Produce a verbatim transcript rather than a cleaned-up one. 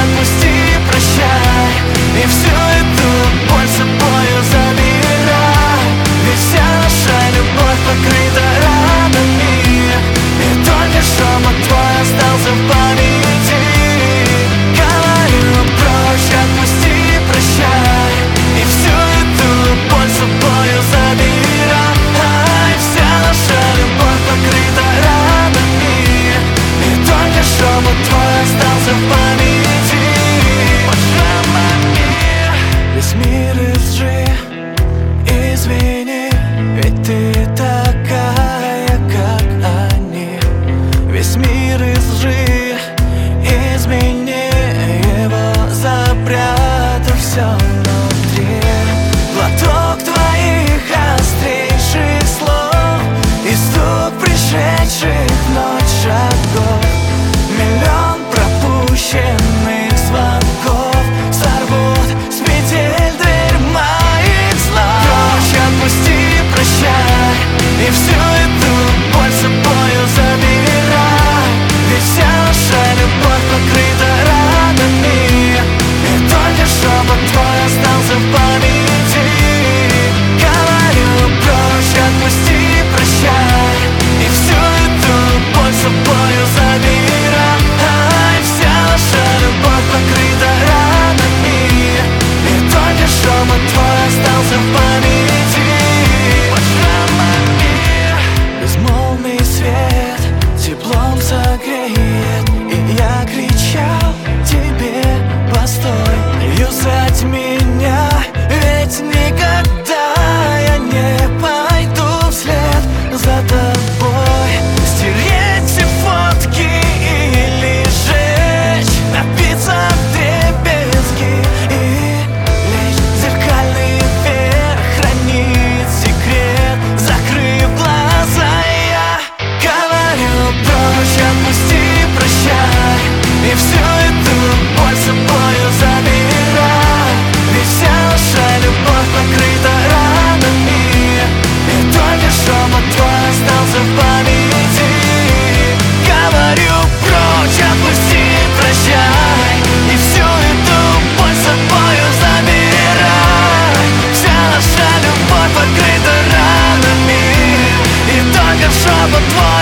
отпусти, прощай, и всю эту боль с собою забирай. Ведь вся наша любовь покрыта ранами, и только шепот твой остался в памяти. Говорю, прочь, отпусти, прощай, и всю эту боль с собою забирай. Вся наша любовь покрыта ранами, и только шепот твой остался в памяти. Весь мир из лжи, извини, ведь ты такая, как они. Весь мир из лжи, измени его, запрятав все внутри. Глоток твоих острейших слов и стук пришедших в ночь шагов. Миллион пропущенных звонков сорвут с петель дверь моих снов. Прочь, отпусти, прощай, и всю эту боль с собою забирай. Ведь вся наша любовь покрыта ранами, и только шепот твой остался в памяти. Говорю, прочь, отпусти, прощай, и всю эту боль с собою забирай. Вся наша любовь покрыта ранами, и только шепот твой остался в памяти. Безмолвный свет теплом согреет, и я кричал тебе: постой, юзать меня, ведь никогда я не пойду вслед за тобой. Стереть все фотки или сжечь, напиться вдребезги и лечь в зеркальный верх, хранить секрет, закрыв глаза. Я говорю, прочь, отпусти, прощай, и всю эту боль с собою забирай. Ведь вся наша любовь покрыта ранами, и только шепот твой остался в памяти. Говорю, прочь, отпусти, прощай, и всю эту боль с собою забирай. Вся наша любовь покрыта ранами, и только шепот твой